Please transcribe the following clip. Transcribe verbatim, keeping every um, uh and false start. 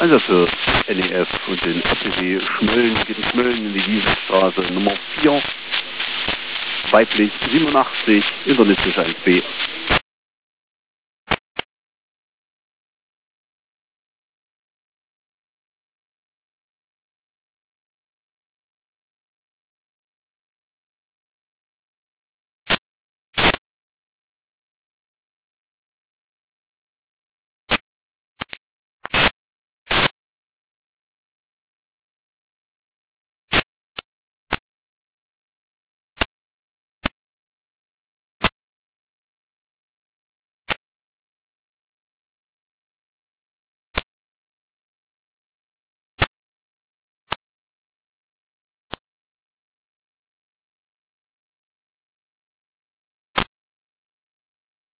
Einsatz für N E F und den R T W Schmölln, geht in Schmölln in die Wiesenstraße Nummer vier, weiblich siebenundachtzig, Internet eins B.